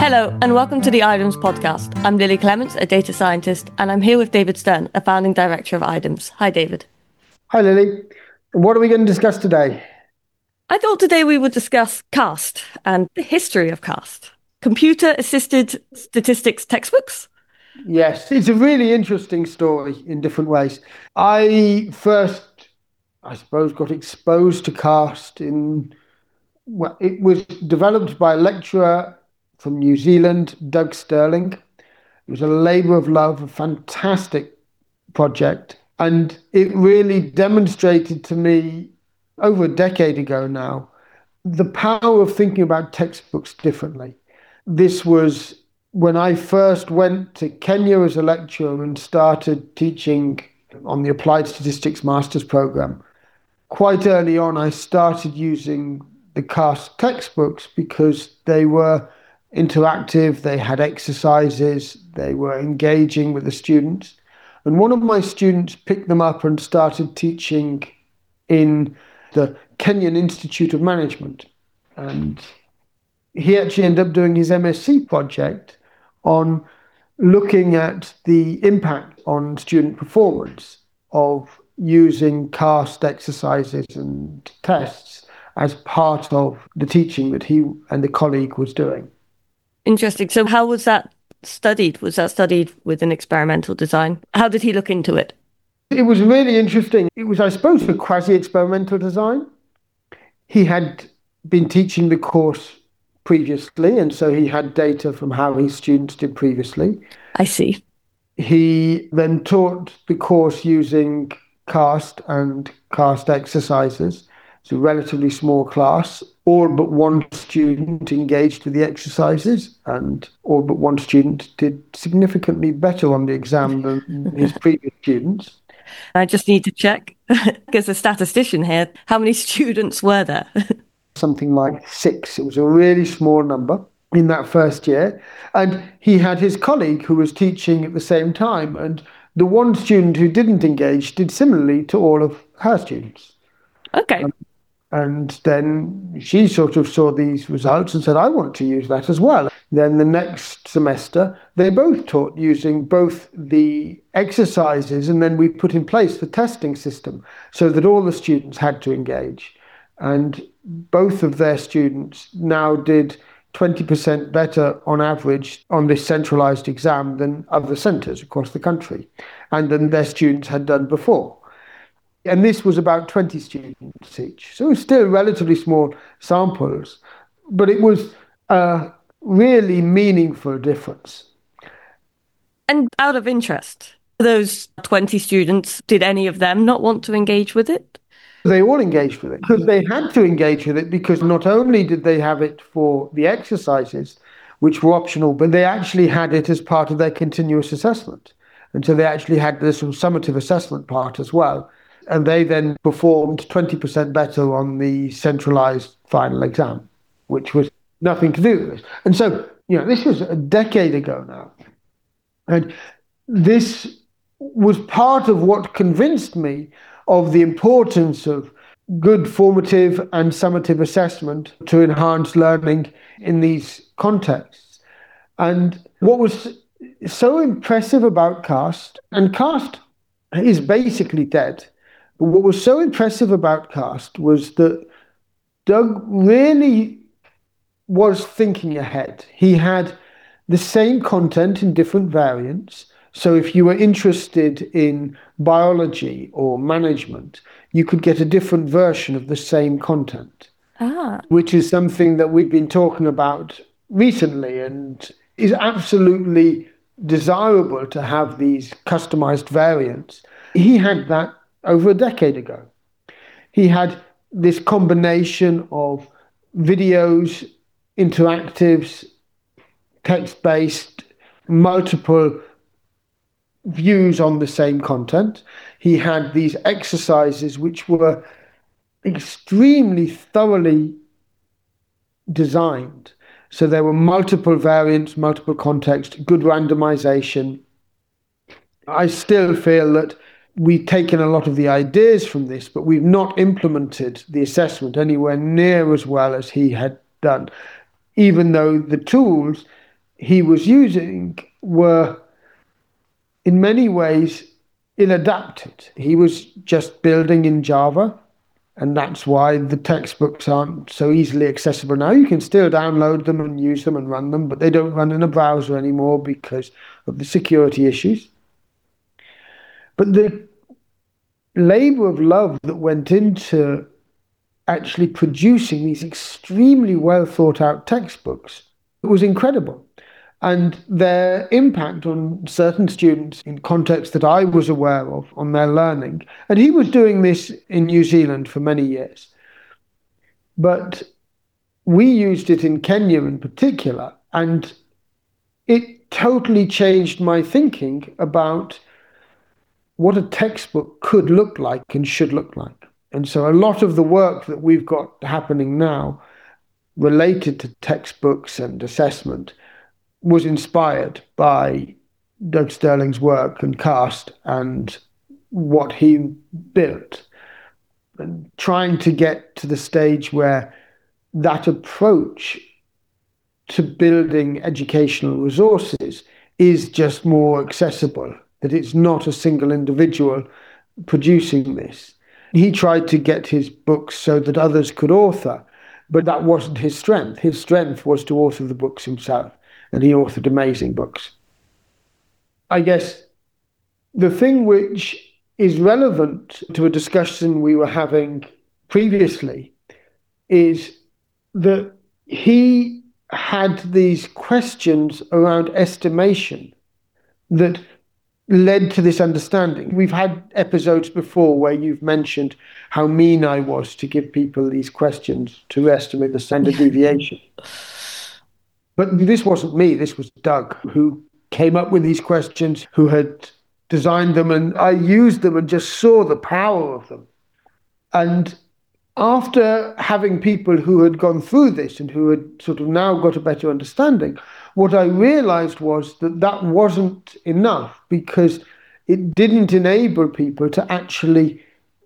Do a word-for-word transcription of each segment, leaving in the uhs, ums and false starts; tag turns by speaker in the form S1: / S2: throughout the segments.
S1: Hello, and welcome to the IDEMS podcast. I'm Lily Clements, a data scientist, and I'm here with David Stern, a founding director of IDEMS. Hi, David.
S2: Hi, Lily. What are we going to discuss today?
S1: I thought today we would discuss CAST and the history of CAST. Computer-assisted statistics textbooks?
S2: Yes, it's a really interesting story in different ways. I first, I suppose, got exposed to CAST in, well, it was developed by a lecturer from New Zealand, Doug Sterling. It was a labour of love, a fantastic project. And it really demonstrated to me over a decade ago now, the power of thinking about textbooks differently. This was when I first went to Kenya as a lecturer and started teaching on the Applied Statistics Master's Programme. Quite early on, I started using the CAST textbooks because they were interactive, they had exercises, they were engaging with the students. And one of my students picked them up and started teaching in the Kenyan Institute of Management. And he actually ended up doing his M S c project on looking at the impact on student performance of using CAST exercises and tests as part of the teaching that he and the colleague was doing.
S1: Interesting. So how was that studied? Was that studied with an experimental design? How did he look into it?
S2: It was really interesting. It was, I suppose, a quasi-experimental design. He had been teaching the course previously, and so he had data from how his students did previously.
S1: I see.
S2: He then taught the course using CAST and CAST exercises. It's a relatively small class. All but one student engaged with the exercises, and all but one student did significantly better on the exam than his previous students.
S1: I just need to check, as a statistician here, how many students were there?
S2: Something like six. It was a really small number in that first year. And he had his colleague who was teaching at the same time. And the one student who didn't engage did similarly to all of her students.
S1: Okay.
S2: Um, and then she sort of saw these results and said, I want to use that as well. Then the next semester, they both taught using both the exercises, and then we put in place the testing system so that all the students had to engage. And both of their students now did twenty percent better on average on this centralised exam than other centres across the country, and than their students had done before. And this was about twenty students each. So it was still relatively small samples, but it was a really meaningful difference.
S1: And out of interest, those twenty students, did any of them not want to engage with it?
S2: They all engaged with it because they had to engage with it, because not only did they have it for the exercises, which were optional, but they actually had it as part of their continuous assessment. And so they actually had this summative assessment part as well. And they then performed twenty percent better on the centralized final exam, which was nothing to do with this. And so, you know, this was a decade ago now. And this was part of what convinced me of the importance of good formative and summative assessment to enhance learning in these contexts. And what was so impressive about CAST, and CAST is basically dead, but what was so impressive about CAST was that Doug really was thinking ahead. He had the same content in different variants. So if you were interested in biology or management, you could get a different version of the same content,
S1: ah.
S2: which is something that we've been talking about recently and is absolutely desirable to have these customized variants. He had that over a decade ago. He had this combination of videos, interactives, text-based, multiple views on the same content. He had these exercises which were extremely thoroughly designed. So there were multiple variants, multiple contexts, good randomization. I still feel that we've taken a lot of the ideas from this, but we've not implemented the assessment anywhere near as well as he had done, even though the tools he was using were in many ways ill-adapted. He was just building in Java, and that's why the textbooks aren't so easily accessible now. You can still download them and use them and run them, but they don't run in a browser anymore because of the security issues. But the labor of love that went into actually producing these extremely well thought out textbooks was incredible. And their impact on certain students in contexts that I was aware of on their learning. And he was doing this in New Zealand for many years. But we used it in Kenya in particular, and it totally changed my thinking about what a textbook could look like and should look like. And so a lot of the work that we've got happening now related to textbooks and assessment was inspired by Doug Sterling's work and CAST and what he built, and trying to get to the stage where that approach to building educational resources is just more accessible, that it's not a single individual producing this. He tried to get his books so that others could author, but that wasn't his strength. His strength was to author the books himself. And he authored amazing books. I guess the thing which is relevant to a discussion we were having previously is that he had these questions around estimation that led to this understanding. We've had episodes before where you've mentioned how mean I was to give people these questions to estimate the standard deviation. But this wasn't me, this was Doug, who came up with these questions, who had designed them, and I used them and just saw the power of them. And after having people who had gone through this and who had sort of now got a better understanding, what I realized was that that wasn't enough, because it didn't enable people to actually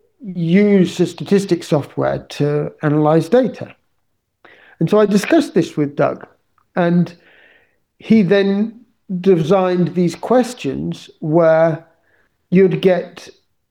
S2: use the statistics software to analyze data. And so I discussed this with Doug. And he then designed these questions where you'd get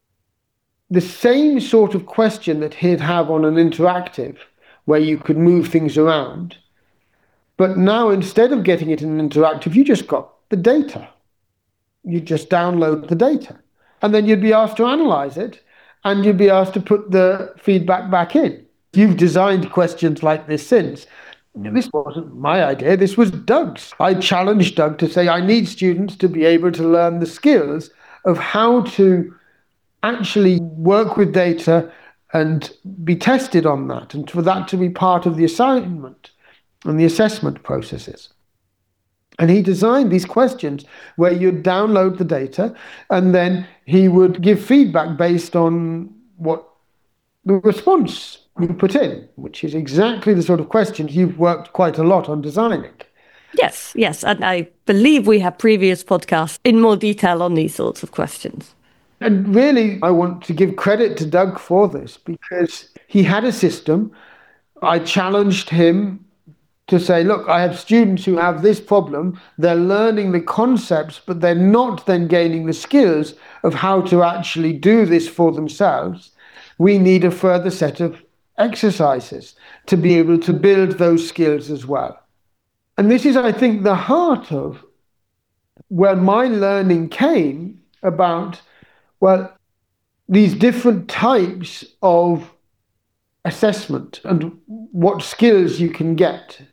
S2: the same sort of question that he'd have on an interactive, where you could move things around. But now, instead of getting it in an interactive, you just got the data. You just download the data. And then you'd be asked to analyze it, and you'd be asked to put the feedback back in. You've designed questions like this since. This wasn't my idea, this was Doug's. I challenged Doug to say, I need students to be able to learn the skills of how to actually work with data and be tested on that, and for that to be part of the assignment and the assessment processes. And he designed these questions where you'd download the data, and then he would give feedback based on what the response you put in, which is exactly the sort of questions you've worked quite a lot on designing.
S1: Yes, yes. And I believe we have previous podcasts in more detail on these sorts of questions.
S2: And really, I want to give credit to Doug for this, because he had a system. I challenged him to say, look, I have students who have this problem. They're learning the concepts, but they're not then gaining the skills of how to actually do this for themselves. We need a further set of exercises to be able to build those skills as well. And this is, I think, the heart of where my learning came about, well, these different types of assessment and what skills you can get.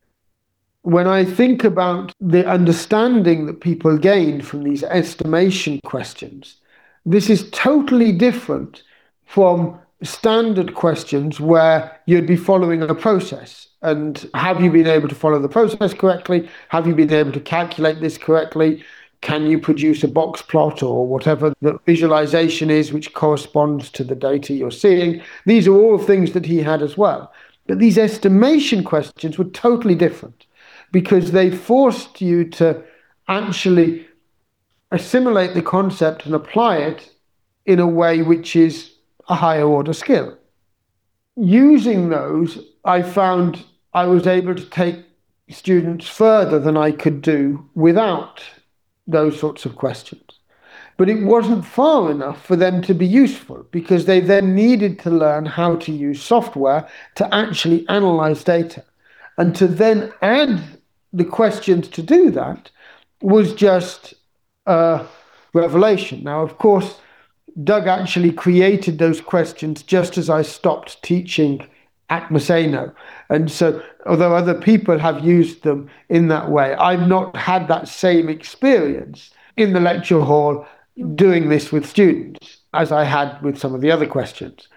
S2: When I think about the understanding that people gain from these estimation questions, this is totally different from standard questions where you'd be following a process. And have you been able to follow the process correctly? Have you been able to calculate this correctly? Can you produce a box plot or whatever the visualization is which corresponds to the data you're seeing? These are all things that he had as well. But these estimation questions were totally different, because they forced you to actually assimilate the concept and apply it in a way which is a higher order skill. Using those, I found I was able to take students further than I could do without those sorts of questions. But it wasn't far enough for them to be useful, because they then needed to learn how to use software to actually analyze data. And to then add the questions to do that was just a revelation. Now, of course, Doug actually created those questions just as I stopped teaching at Moseno. And so, although other people have used them in that way, I've not had that same experience in the lecture hall doing this with students as I had with some of the other questions.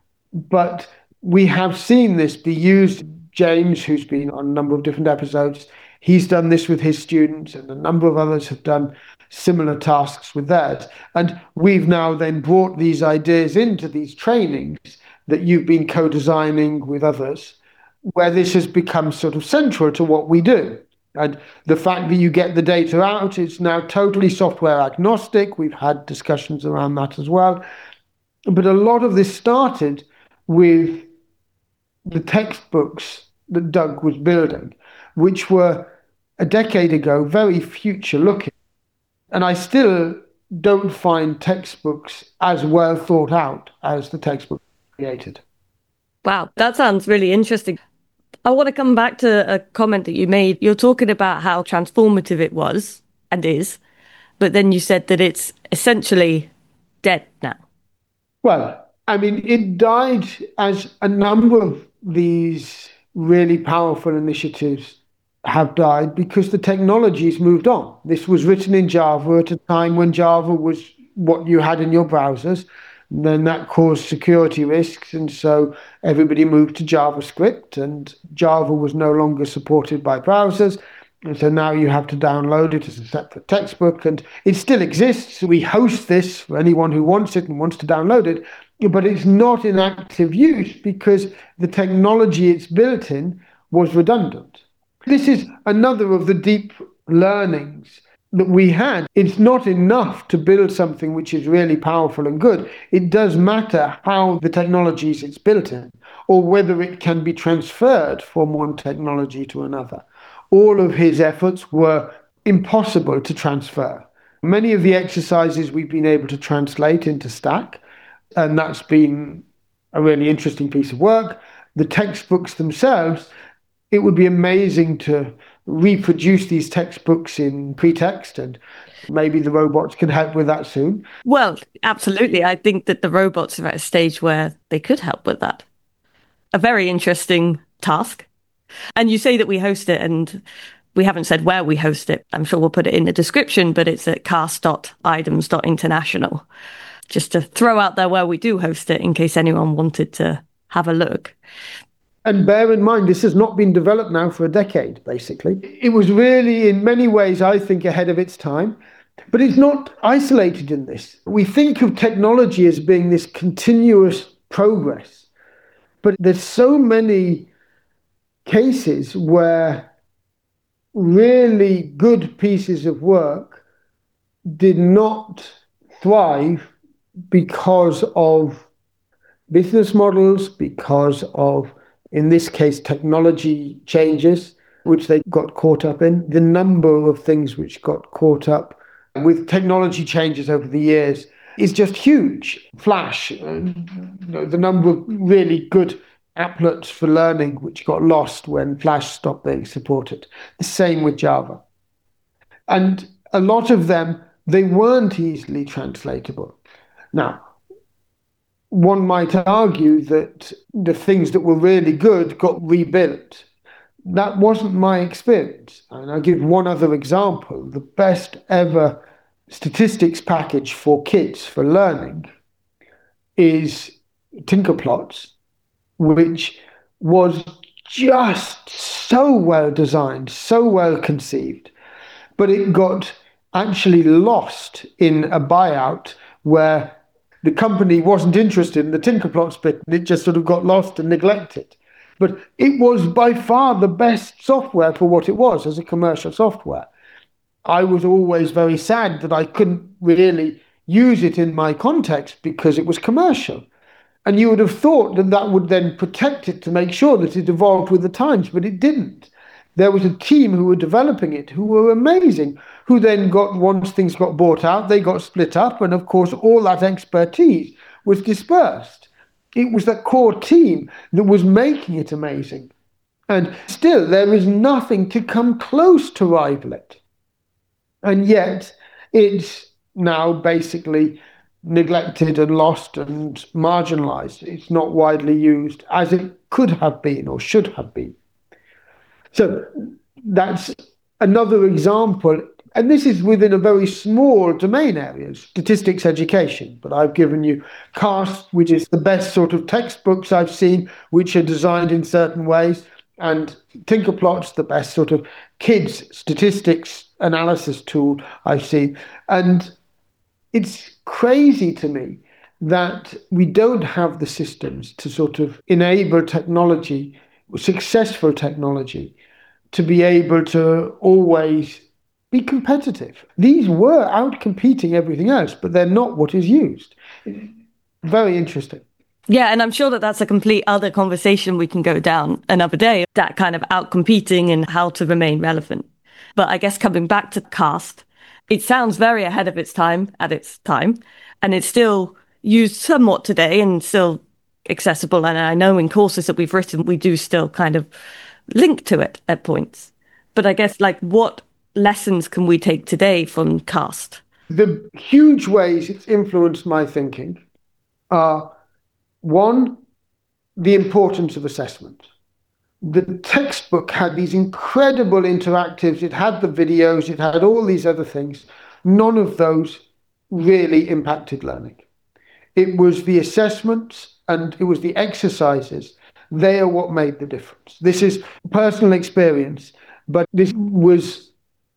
S2: But we have seen this be used. James, who's been on a number of different episodes, he's done this with his students, and a number of others have done similar tasks with theirs. And we've now then brought these ideas into these trainings that you've been co-designing with others, where this has become sort of central to what we do. And the fact that you get the data out is now totally software agnostic. We've had discussions around that as well. But a lot of this started with the textbooks that Doug was building, which were a decade ago very future looking. And I still don't find textbooks as well thought out as the textbook created.
S1: Wow, that sounds really interesting. I want to come back to a comment that you made. You're talking about how transformative it was and is, but then you said that it's essentially dead now.
S2: Well, I mean, it died as a number of these really powerful initiatives have died because the technology's moved on. This was written in Java at a time when Java was what you had in your browsers. And then that caused security risks, and so everybody moved to JavaScript, and Java was no longer supported by browsers. And so now you have to download it as a separate textbook, and it still exists. We host this for anyone who wants it and wants to download it, but it's not in active use because the technology it's built in was redundant. This is another of the deep learnings that we had. It's not enough to build something which is really powerful and good. It does matter how the technologies it's built in, or whether it can be transferred from one technology to another. All of his efforts were impossible to transfer. Many of the exercises we've been able to translate into Stack, and that's been a really interesting piece of work. The textbooks themselves, it would be amazing to reproduce these textbooks in Pretext, and maybe the robots can help with that soon.
S1: Well, absolutely. I think that the robots are at a stage where they could help with that. A very interesting task. And you say that we host it, and we haven't said where we host it. I'm sure we'll put it in the description, but it's at cast dot idems dot international. Just to throw out there where we do host it in case anyone wanted to have a look.
S2: And bear in mind, this has not been developed now for a decade, basically. It was really, in many ways, I think, ahead of its time. But it's not isolated in this. We think of technology as being this continuous progress. But there's so many cases where really good pieces of work did not thrive because of business models, because of, in this case, technology changes, which they got caught up in. The number of things which got caught up with technology changes over the years is just huge. Flash, uh, you know, the number of really good applets for learning which got lost when Flash stopped being supported. The same with Java. And a lot of them, they weren't easily translatable. Now, one might argue that the things that were really good got rebuilt. That wasn't my experience. And I'll give one other example. The best ever statistics package for kids for learning is Tinkerplots, which was just so well designed, so well conceived, but it got actually lost in a buyout where the company wasn't interested in the Tinkerplots bit, and it just sort of got lost and neglected. But it was by far the best software for what it was as a commercial software. I was always very sad that I couldn't really use it in my context because it was commercial. And you would have thought that that would then protect it to make sure that it evolved with the times, but it didn't. there was a team who were developing it, who were amazing, who then got, once things got bought out, they got split up. And of course, all that expertise was dispersed. It was that core team that was making it amazing. And still, there is nothing to come close to rival it. And yet, it's now basically neglected and lost and marginalized. It's not widely used as it could have been or should have been. So that's another example. And this is within a very small domain area, statistics education. But I've given you CAST, which is the best sort of textbooks I've seen, which are designed in certain ways. And Tinkerplot's the best sort of kids statistics analysis tool I've seen. And it's crazy to me that we don't have the systems to sort of enable technology, successful technology, to be able to always be competitive. These were out-competing everything else, but they're not what is used. Very interesting.
S1: Yeah, and I'm sure that that's a complete other conversation we can go down another day, that kind of out-competing and how to remain relevant. But I guess coming back to CAST, it sounds very ahead of its time at its time, and it's still used somewhat today and still accessible. And I know in courses that we've written, we do still kind of link to it at points. But I guess, like, what lessons can we take today from CAST?
S2: The huge ways it's influenced my thinking are, one, the importance of assessment. The textbook had these incredible interactives. It had the videos. It had all these other things. None of those really impacted learning. It was the assessments and it was the exercises. They are what made the difference. This is personal experience, but this was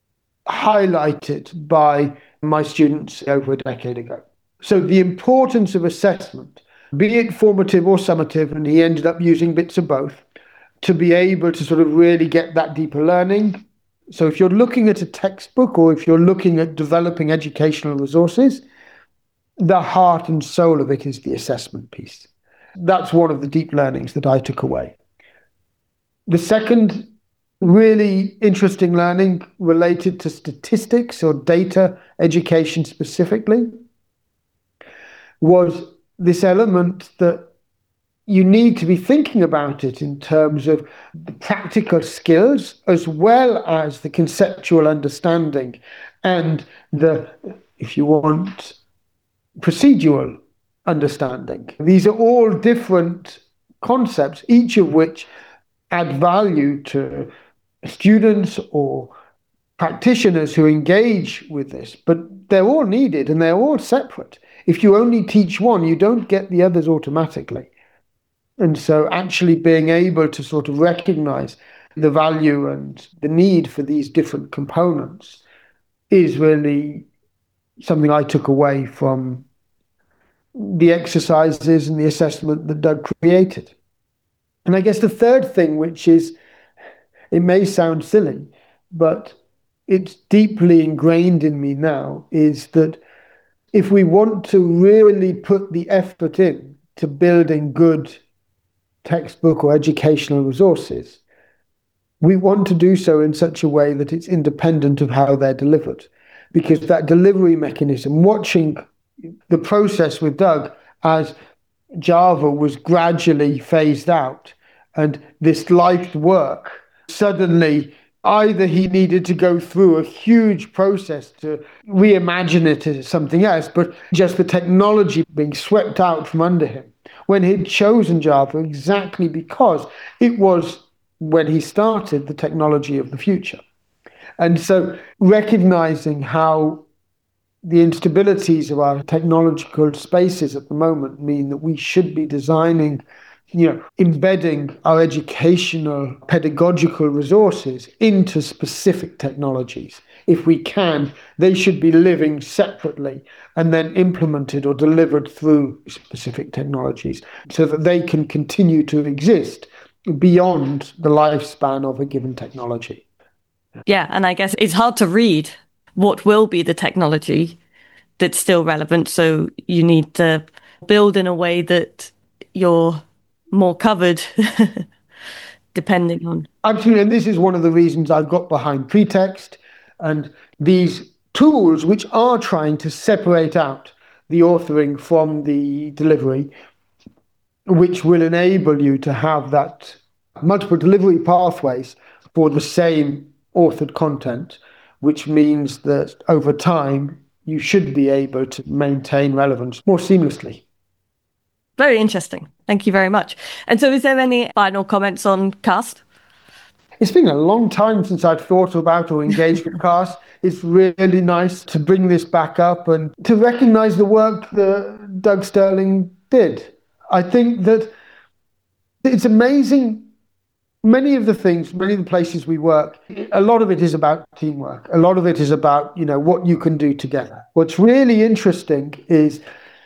S2: highlighted by my students over a decade ago. So the importance of assessment, be it formative or summative, and he ended up using bits of both, to be able to sort of really get that deeper learning. So if you're looking at a textbook or if you're looking at developing educational resources, the heart and soul of it is the assessment piece. That's one of the deep learnings that I took away. The second really interesting learning related to statistics or data education specifically was this element that you need to be thinking about it in terms of the practical skills as well as the conceptual understanding and the, if you want, procedural understanding. These are all different concepts, each of which add value to students or practitioners who engage with this, but they're all needed and they're all separate. If you only teach one, you don't get the others automatically. And so actually being able to sort of recognize the value and the need for these different components is really something I took away from the exercises and the assessment that Doug created. And I guess the third thing, which is, it may sound silly, but it's deeply ingrained in me now, is that if we want to really put the effort in to building good textbook or educational resources, we want to do so in such a way that it's independent of how they're delivered. Because that delivery mechanism, watching the process with Doug as Java was gradually phased out and this light work, suddenly either he needed to go through a huge process to reimagine it as something else, but just the technology being swept out from under him when he'd chosen Java exactly because it was, when he started, the technology of the future. And so recognizing how the instabilities of our technological spaces at the moment mean that we should be designing, you know, embedding our educational pedagogical resources into specific technologies. If we can, they should be living separately and then implemented or delivered through specific technologies so that they can continue to exist beyond the lifespan of a given technology.
S1: Yeah, and I guess it's hard to read what will be the technology that's still relevant. So you need to build in a way that you're more covered depending on.
S2: Absolutely. And this is one of the reasons I've got behind Pretext and these tools which are trying to separate out the authoring from the delivery, which will enable you to have that multiple delivery pathways for the same authored content, which means that over time you should be able to maintain relevance more seamlessly.
S1: Very interesting. Thank you very much. And so is there any final comments on CAST?
S2: It's been a long time since I've thought about or engaged with CAST. It's really nice to bring this back up and to recognize the work that Doug Sterling did. I think that it's amazing. Many of the things, many of the places we work, a lot of it is about teamwork. A lot of it is about, you know, what you can do together. What's really interesting is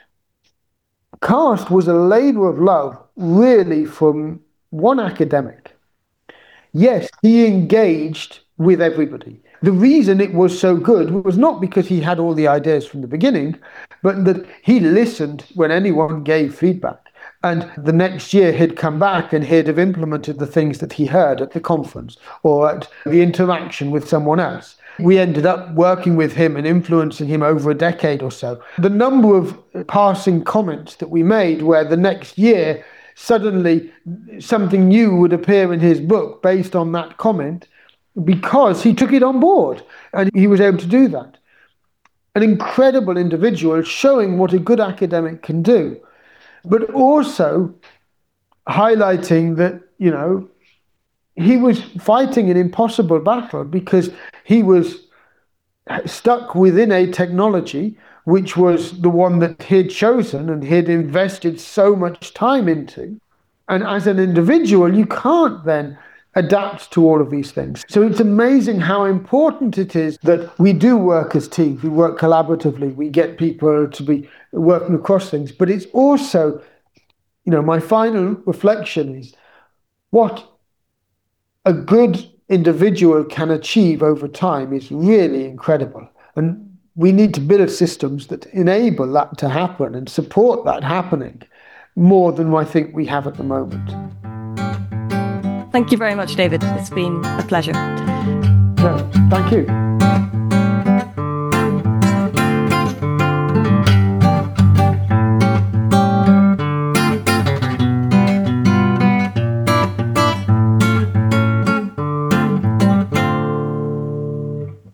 S2: CAST was a labor of love, really, from one academic. Yes, he engaged with everybody. The reason it was so good was not because he had all the ideas from the beginning, but that he listened when anyone gave feedback. And the next year he'd come back and he'd have implemented the things that he heard at the conference or at the interaction with someone else. We ended up working with him and influencing him over a decade or so. The number of passing comments that we made where the next year suddenly something new would appear in his book based on that comment because he took it on board and he was able to do that. An incredible individual showing what a good academic can do, but also highlighting that, you know, he was fighting an impossible battle because he was stuck within a technology which was the one that he'd chosen and he'd invested so much time into. And as an individual, you can't then adapt to all of these things. So it's amazing how important it is that we do work as teams, we work collaboratively, we get people to be working across things. But it's also, you know, my final reflection is what a good individual can achieve over time is really incredible. And we need to build systems that enable that to happen and support that happening more than I think we have at the moment.
S1: Thank you very much, David. It's been a pleasure.
S2: Yeah, thank you.